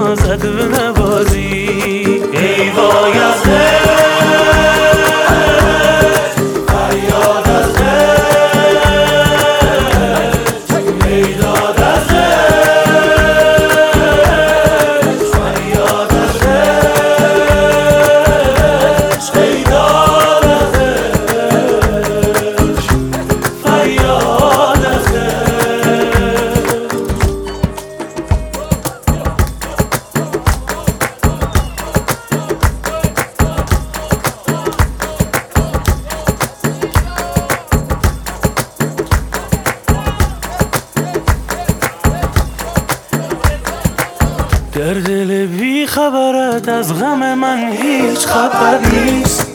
نازد بنوازی. ای وای از فریاد از بیداد از فریاد از بیداد از فریاد از در دل بی خبرت از غم من هیچ خبر نیست.